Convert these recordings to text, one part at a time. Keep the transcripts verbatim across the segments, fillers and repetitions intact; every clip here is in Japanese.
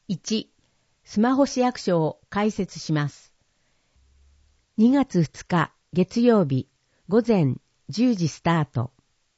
いち、スマホ市役所を開設します。にがつふつか月曜日午前じゅうじスタート。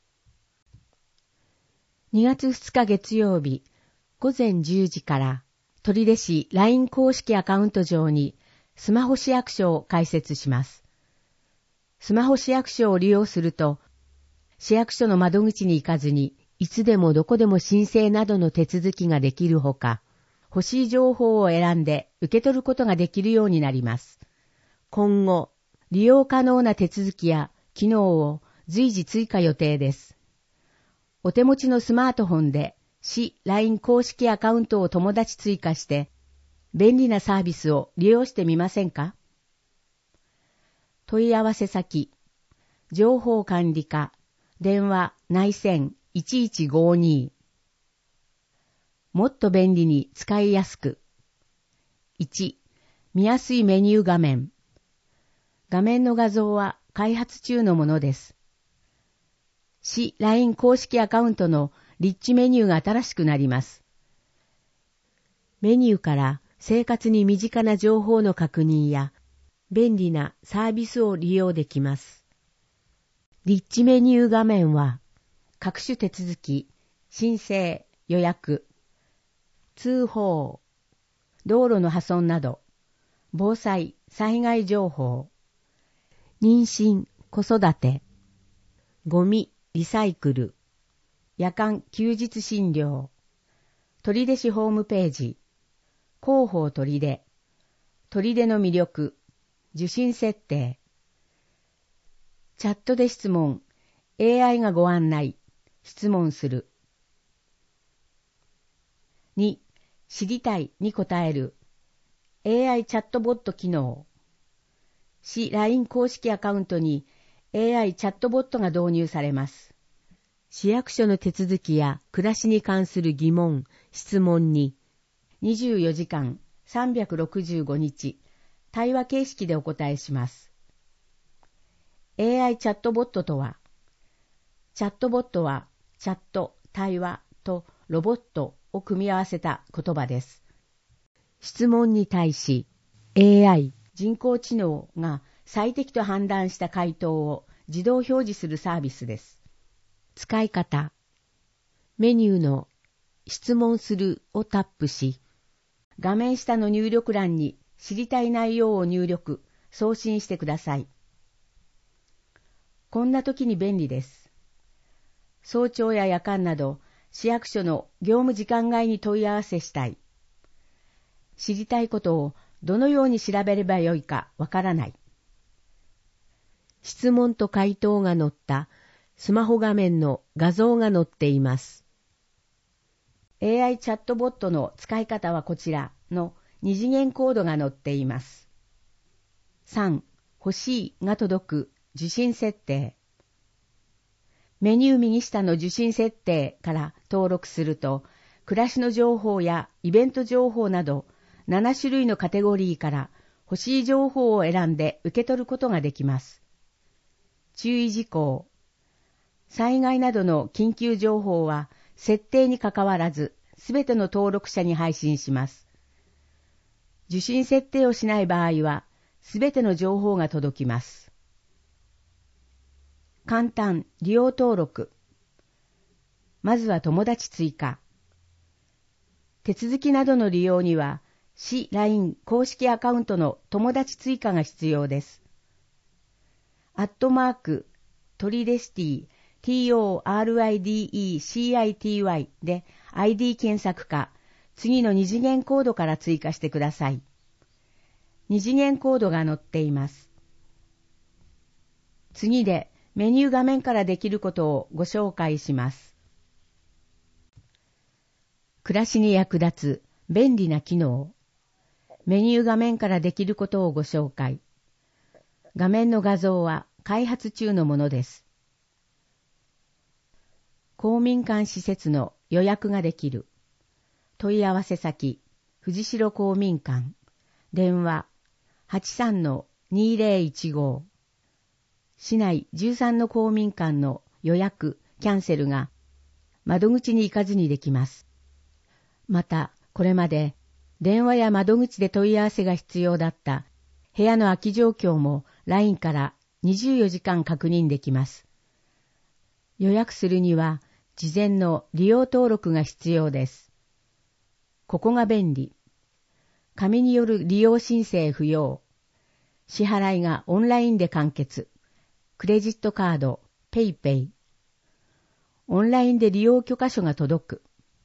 にがつふつか月曜日午前じゅうじから取手市 ライン 公式アカウント上にスマホ市役所を開設します。スマホ市役所を利用すると、市役所の窓口に行かずに、いつでもどこでも申請などの手続きができるほか、欲しい情報を選んで受け取ることができるようになります。今後、利用可能な手続きや機能を随時追加予定です。お手持ちのスマートフォンで市 ライン 公式アカウントを友達追加して、便利なサービスを利用してみませんか？問い合わせ先、情報管理課、電話内線いちいちごに。もっと便利に使いやすく。いち、見やすいメニュー画面。画面の画像は開発中のものです。市 ライン 公式アカウントのリッチメニューが新しくなります。メニューから生活に身近な情報の確認や便利なサービスを利用できます。リッチメニュー画面は各種手続き、申請、予約、通報、道路の破損など、防災、災害情報、妊娠、子育て、ゴミ、リサイクル、夜間休日診療、取手市ホームページ、広報取手、取手の魅力、受信設定、チャットで質問、エーアイ がご案内、質問する。に、知りたいに答える、エーアイ チャットボット機能。市 ライン 公式アカウントに エーアイ チャットボットが導入されます。市役所の手続きや暮らしに関する疑問、質問に、にじゅうよじかんさんびゃくろくじゅうごにち、対話形式でお答えします。エーアイ チャットボットとは、チャットボットはチャット、対話とロボットを組み合わせた言葉です。質問に対し、エーアイ、人工知能が最適と判断した回答を自動表示するサービスです。使い方。メニューの質問するをタップし、画面下の入力欄に知りたい内容を入力、送信してください。こんな時に便利です。早朝や夜間など市役所の業務時間外に問い合わせしたい。知りたいことをどのように調べればよいかわからない。質問と回答が載ったスマホ画面の画像が載っています。エーアイ チャットボットの使い方はこちらの二次元コードが載っています。さん、欲しいが届く受信設定。メニュー右下の受信設定から登録すると、暮らしの情報やイベント情報などななしゅるいのカテゴリーから欲しい情報を選んで受け取ることができます。注意事項。災害などの緊急情報は設定にかかわらずすべての登録者に配信します。受信設定をしない場合はすべての情報が届きます。簡単利用登録。まずは友達追加。手続きなどの利用には市 ライン 公式アカウントの友達追加が必要です。アットマークトリデシティ トリデ で アイディー 検索か次の二次元コードから追加してください。二次元コードが載っています。次でメニュー画面からできることをご紹介します。暮らしに役立つ便利な機能。メニュー画面からできることをご紹介。画面の画像は開発中のものです。公民館施設の予約ができる。問い合わせ先、藤代公民館。電話、はちさんのにーぜろいちご。市内じゅうさんの公民館の予約、キャンセルが窓口に行かずにできます。また、これまで電話や窓口で問い合わせが必要だった部屋の空き状況も ライン からにじゅうよじかん確認できます。予約するには事前の利用登録が必要です。ここが便利。紙による利用申請不要。支払いがオンラインで完結。クレジットカード、ペイペイ。オンラインで利用許可書が届く。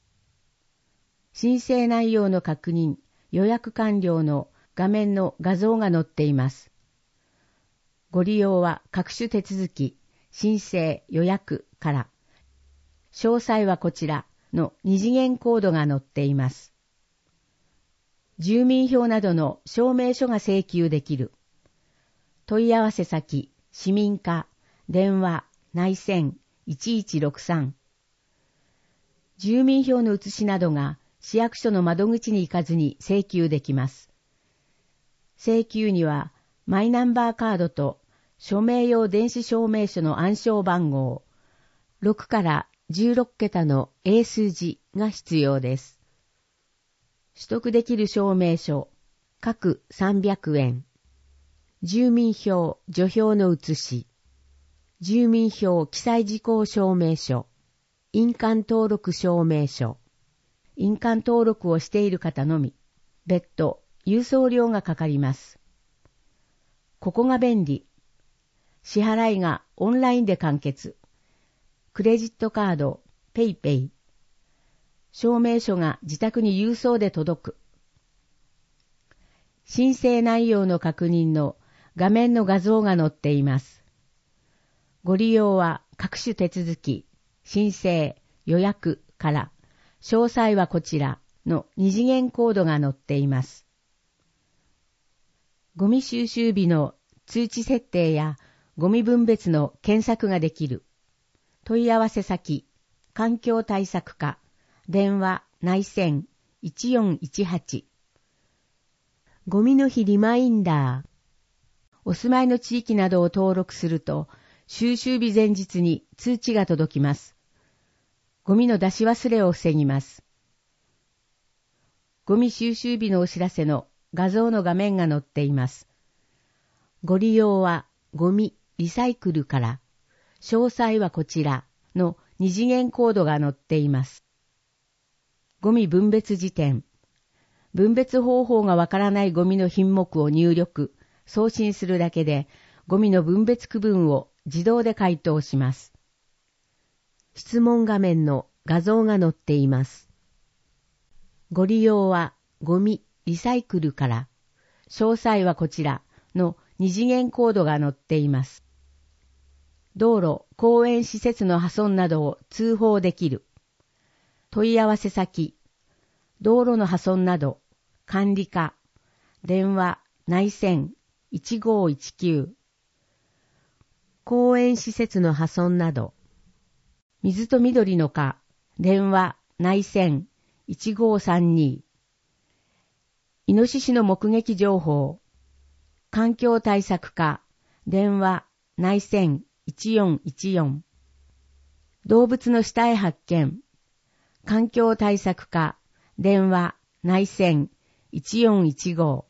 申請内容の確認、予約完了の画面の画像が載っています。ご利用は各種手続き、申請、予約から、詳細はこちらの二次元コードが載っています。住民票などの証明書が請求できる。問い合わせ先、市民課、電話、内線、いちいちろくさん。住民票の写しなどが市役所の窓口に行かずに請求できます。請求にはマイナンバーカードと署名用電子証明書の暗証番号、ろくからじゅうろくけたの英数字が必要です。取得できる証明書、各さんびゃくえん。住民票、除票の写し。住民票記載事項証明書。印鑑登録証明書。印鑑登録をしている方のみ。別途、郵送料がかかります。ここが便利。支払いがオンラインで完結。クレジットカード、ペイペイ。証明書が自宅に郵送で届く。申請内容の確認の画面の画像が載っています。ご利用は各種手続き、申請、予約から、詳細はこちらの二次元コードが載っています。ゴミ収集日の通知設定やゴミ分別の検索ができる。問い合わせ先、環境対策課、電話、内線、いちよんいちはち。ゴミの日リマインダー。お住まいの地域などを登録すると、収集日前日に通知が届きます。ゴミの出し忘れを防ぎます。ゴミ収集日のお知らせの画像の画面が載っています。ご利用はゴミ、リサイクルから、詳細はこちらの二次元コードが載っています。ゴミ分別時点。分別方法がわからないゴミの品目を入力、送信するだけで、ゴミの分別区分を自動で回答します。質問画面の画像が載っています。ご利用はゴミ、リサイクルから、詳細はこちらの二次元コードが載っています。道路、公園施設の破損などを通報できる。問い合わせ先、道路の破損など、管理課、電話、内線、いちごいちきゅう。公園施設の破損など、水と緑の課、電話、内線、いちごさんに。イノシシの目撃情報、環境対策課、電話、内線、いちよんいちよん。動物の死体発見、環境対策課、電話、内線、いちよんいちご。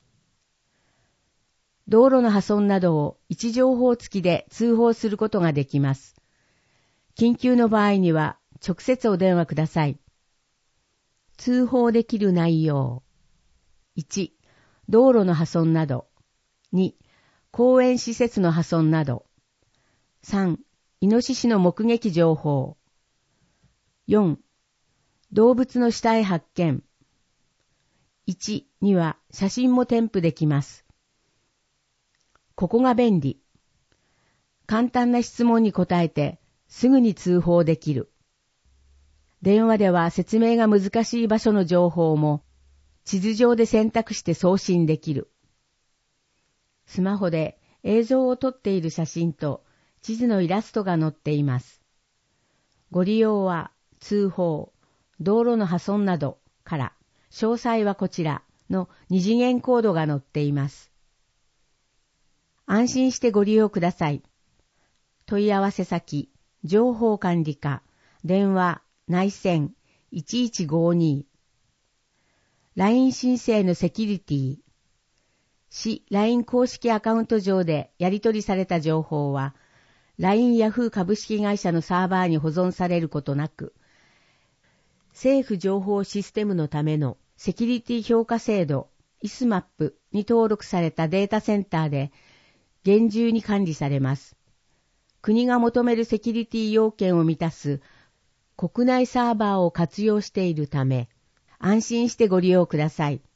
道路の破損などを位置情報付きで通報することができます。緊急の場合には直接お電話ください。通報できる内容。いち、道路の破損など。に、公園施設の破損など。さん、イノシシの目撃情報。よん、動物の死体発見。いちには写真も添付できます。ここが便利。簡単な質問に答えてすぐに通報できる。電話では説明が難しい場所の情報も地図上で選択して送信できる。スマホで映像を撮っている写真と地図のイラストが載っています。ご利用は通報、道路の破損などから、詳細はこちらの二次元コードが載っています。安心してご利用ください。問い合わせ先、情報管理課、電話、内線、いちいちごに。 ライン 申請のセキュリティ。市 ライン 公式アカウント上でやり取りされた情報は、ライン ヤフー株式会社のサーバーに保存されることなく、政府情報システムのためのセキュリティ評価制度 アイエスマップ に登録されたデータセンターで厳重に管理されます。国が求めるセキュリティ要件を満たす国内サーバーを活用しているため、安心してご利用ください。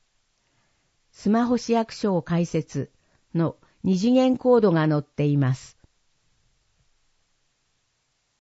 スマホ市役所を開設の二次元コードが載っています。